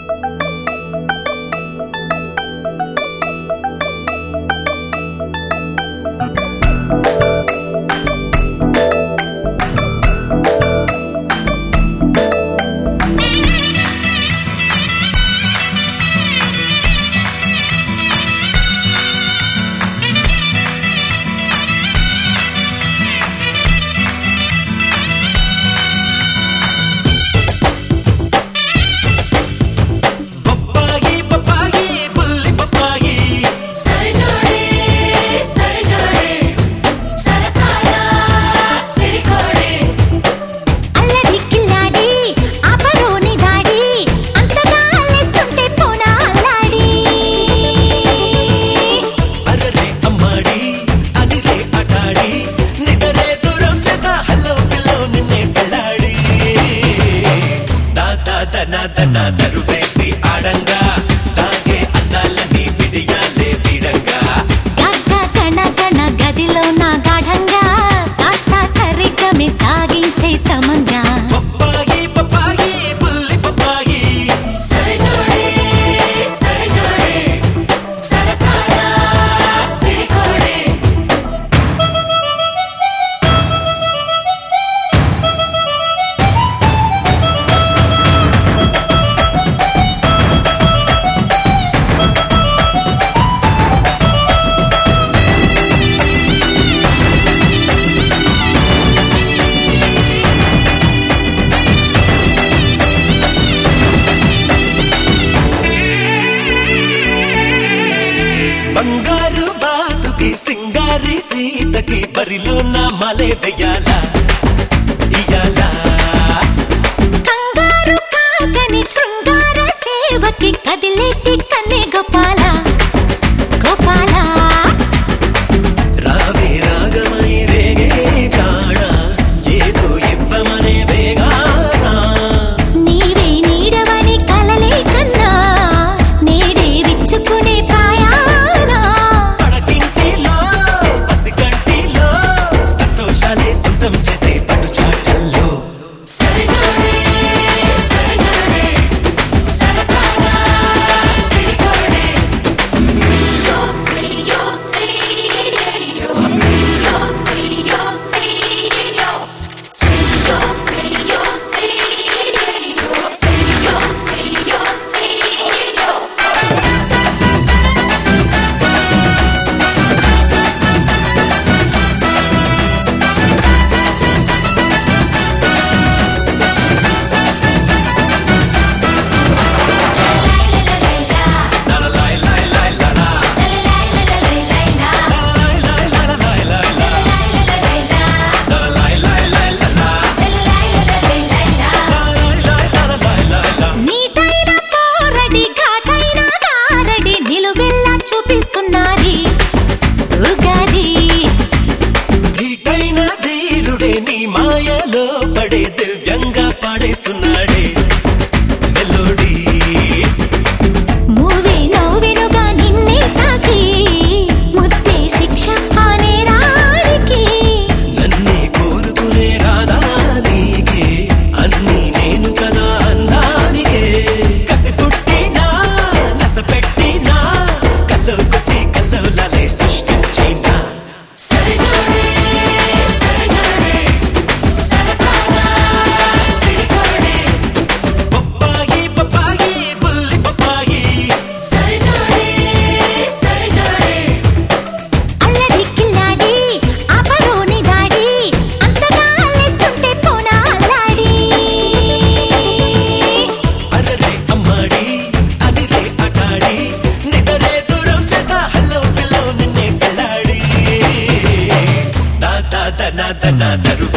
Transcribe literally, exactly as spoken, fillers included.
దరువేసి ఆడంగా తాగే అందాలని బిడియాలే వీడంగా గగ్గ గణ గణ గదిలో నా గాఢంగా సాసా సరిగమి సాగించే సమంగా పప్పాయి పప్పాయి బుల్లి పప్పాయి సరిజోడే సరిజోడే సరసారా సిరికోడే బంగారు బాతుకి సింగారి సీతకి బరిలో నా మలే వెయ్యాలా ఇయ్యాలా కంగారు కాగని శృంగార సేవకి కదిలేటి కన్నే గోపాల గోపాల రావే రాగమై రేగే జాణ ఏదో ఇవ్వమనే వేగానా నీవే నీడవని కలలే కన్నా నేడే విచ్చుకునే ప్రాయానా పడకింటిలో పసికంటిలో సంతోషాలే సొంతం చేసే పట్టు చాటల్లో సరిజోడే సరిజోడే సరసారా సిరికోడే సిరియో సిరియో సిరియో సిరియో సిరియో సిరియో సిరియో సిరియో సిరియో సిరియో సిరియో సిరియో లలలాయ్ లాయ్ లాయ్ లలా లలలాయ్ లాయ్ లాయ్ లాయ్ లలా లలలాయ్ లాయ్ లలా నీటైన పోరడి ఘాటైన గారడి నిలువెల్లా చూపిస్తున్నది ఉగాది ధీటైన ధీరుడే నీ మాయలో పడే దివ్యంగా పాడేస్తున్నాడే మెలోడీ మూవీ నవ్వెనుగా నిన్నే తాకి ముద్దే శిక్ష అనే రాడికి నన్నే కోరుకునే రాదా నీకే అన్నీ నేను కదా అందానికే కసి పుట్టినా నస పెట్టినా కల్లోకొచ్చి కల్లోలాలే సృష్టించినా సరిజోడే సరిజోడే సరసారా సిరికోడే పప్పాయి పప్పాయి బుల్లి పప్పాయి సరిజోడే సరిజోడే అల్లరి కిల్లాడి ఆపరోని దాడి అంతగా అల్లేస్తుంటే పోనా అల్లాడి అరరే అమ్మాడి అదిరే అటాడి నిదరే దూరం చేస్తా హల్లో పిల్లో నిన్నే కళ్ళాడి దా దా దన దన దరు